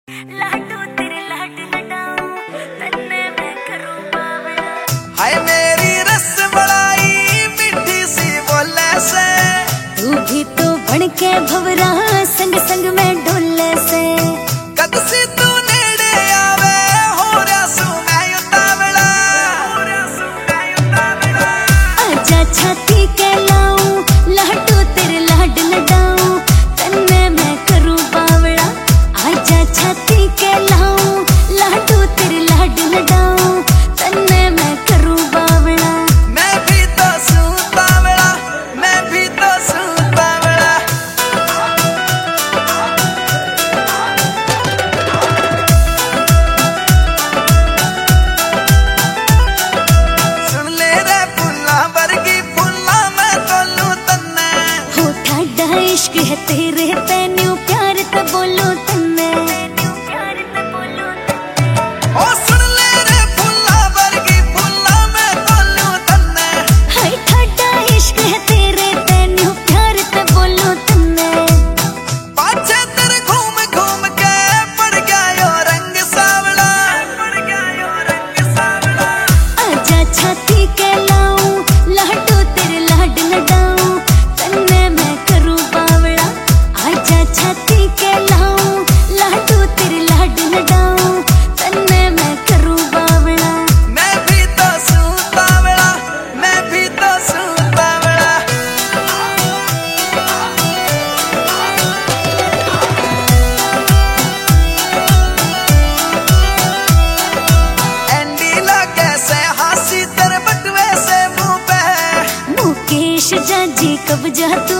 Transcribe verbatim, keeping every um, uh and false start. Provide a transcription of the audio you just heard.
लाडू तेरे लाड लटाऊं तन्ने मैं करूं बावड़ा। हाय मेरी रस मलाई मीठी सी बोले से, तू भी तो बन के भवरा संग संग में डोले से। कद से तू नेड़े आवे हो रहा सू मैं उतावला, आजा छाती के लाऊं लाडू तेरे लाड लटाऊं तन्ने मैं करूं बावड़ा। आजा छाती के लाऊं लाडू तेरे लाड लटाऊं तन्ने मैं करूं बावड़ा। मैं भी तो सू बावला, मैं भी तो सू बावला। सुन ले रे फुल्ला वर्गी फुल्ला मैं तोलू तन्ने, हो ठाडा इश्क है तेरे तैन्यू प्यार ते बोलो तन्ने। ओ सुन ले रे फुल्ला वर्गी फुल्ला मैं तोलू तन्ने। हाय ठाडा इश्क है तेरे तैन्यू प्यार ते बोलो तन्ने। पाछे तेरे घूम घूम के पड़ गया यो रंग सावला, पड़ गया यो रंग सावला। आजा छाती के लाऊं लाडू तेरे लाड लटाऊं तन्ने मैं करूं बावड़ा। आजा छाती के लाऊं लाडू तेरे लाड लटाऊं तन्ने मैं करूं बावड़ा। मैं भी तो सू बावला, मैं भी तो सू बावला। एंडी लगे से हासी तेरे बटवे से मुंह पे, मुकेश जाजी कब जा तू